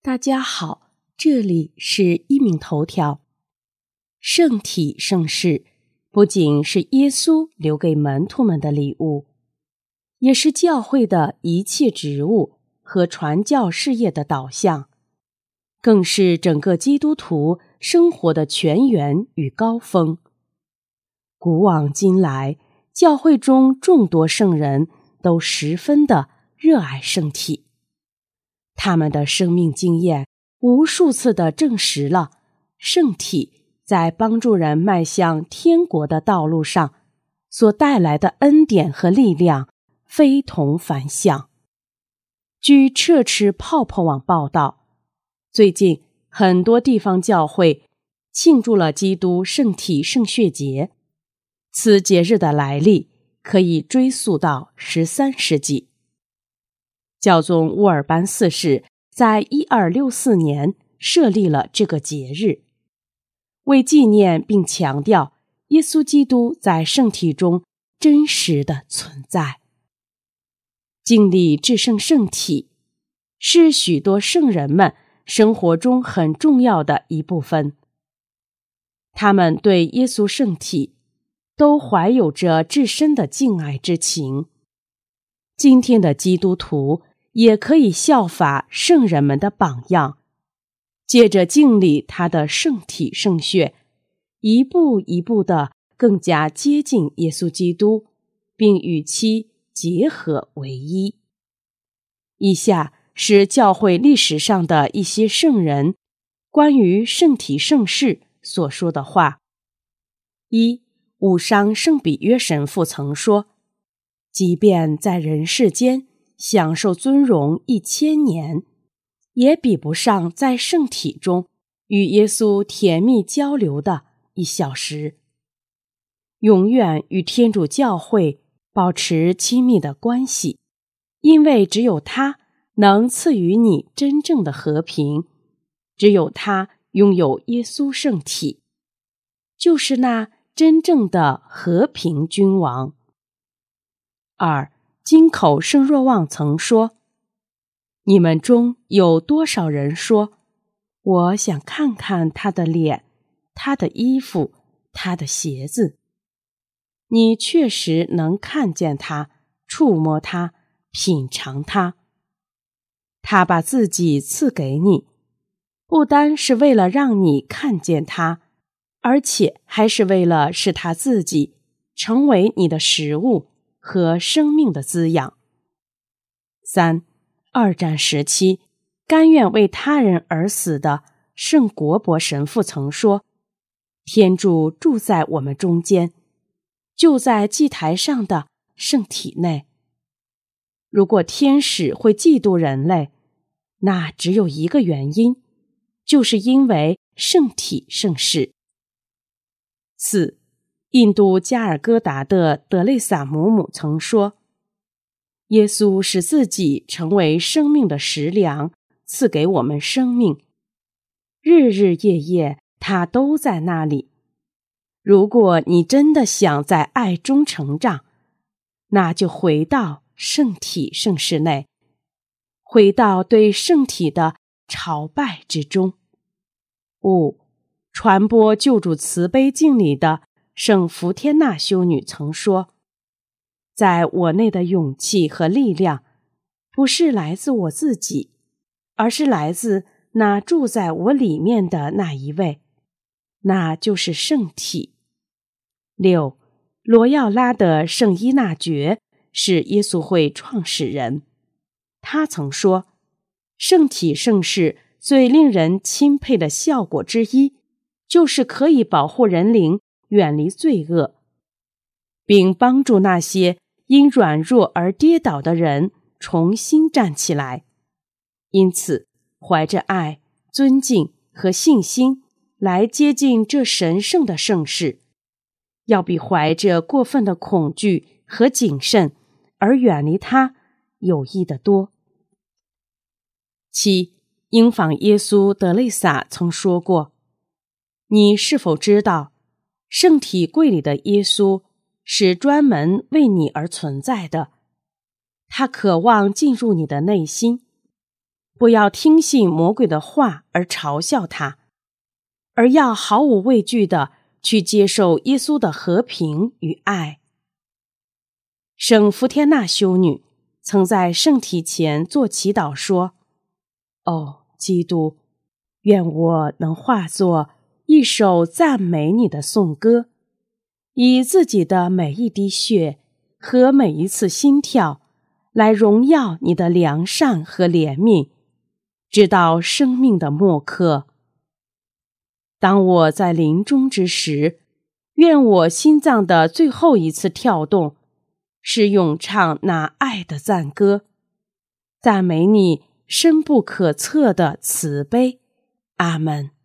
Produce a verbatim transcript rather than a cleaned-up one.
大家好，这里是一鸣头条。圣体圣事不仅是耶稣留给门徒们的礼物，也是教会的一切职务和传教事业的导向，更是整个基督徒生活的泉源与高峰。古往今来，教会中众多圣人都十分的热爱圣体，他们的生命经验无数次地证实了圣体在帮助人迈向天国的道路上所带来的恩典和力量非同凡响。据彻吃泡泡网报道，最近很多地方教会庆祝了基督圣体圣血节，此节日的来历可以追溯到十三世纪。教宗乌尔班四世在一二六四年设立了这个节日，为纪念并强调耶稣基督在圣体中真实的存在。经历至圣圣体是许多圣人们生活中很重要的一部分，他们对耶稣圣体都怀有着至深的敬爱之情。今天的基督徒也可以效法圣人们的榜样，借着敬礼他的圣体圣血，一步一步地更加接近耶稣基督，并与其结合为一。以下是教会历史上的一些圣人关于圣体圣事所说的话。一、武商圣比约神父曾说，即便在人世间享受尊荣一千年，也比不上在圣体中与耶稣甜蜜交流的一小时。永远与天主教会保持亲密的关系，因为只有他能赐予你真正的和平，只有他拥有耶稣圣体，就是那真正的和平君王。二、金口圣若望曾说，你们中有多少人说，我想看看他的脸，他的衣服，他的鞋子。你确实能看见他，触摸他，品尝他。他把自己赐给你，不单是为了让你看见他，而且还是为了使他自己成为你的食物和生命的滋养。三、二战时期甘愿为他人而死的圣国伯神父曾说，天主住在我们中间，就在祭台上的圣体内。如果天使会嫉妒人类，那只有一个原因，就是因为圣体圣事。四、印度加尔各答的德蕾萨姆姆曾说，耶稣使自己成为生命的食粮，赐给我们生命，日日夜夜他都在那里。如果你真的想在爱中成长，那就回到圣体圣事内，回到对圣体的朝拜之中。五、传播救主慈悲敬礼的圣福天纳修女曾说，在我内的勇气和力量不是来自我自己，而是来自那住在我里面的那一位，那就是圣体。六、罗耀拉的圣依纳爵是耶稣会创始人，他曾说，圣体圣事最令人钦佩的效果之一，就是可以保护人灵远离罪恶，并帮助那些因软弱而跌倒的人重新站起来。因此，怀着爱、尊敬和信心来接近这神圣的圣事，要比怀着过分的恐惧和谨慎而远离它有益得多。七、英访耶稣德蕾萨曾说过，你是否知道，圣体柜里的耶稣是专门为你而存在的，他渴望进入你的内心， 不要听信魔鬼的话而嘲笑他，而要毫无畏惧地去接受耶稣的和平与爱。圣福天纳修女曾在圣体前做祈祷说：哦，基督，愿我能化作一首赞美你的颂歌，以自己的每一滴血和每一次心跳来荣耀你的良善和怜悯，直到生命的末刻。当我在临终之时，愿我心脏的最后一次跳动是咏唱那爱的赞歌，赞美你深不可测的慈悲。阿们。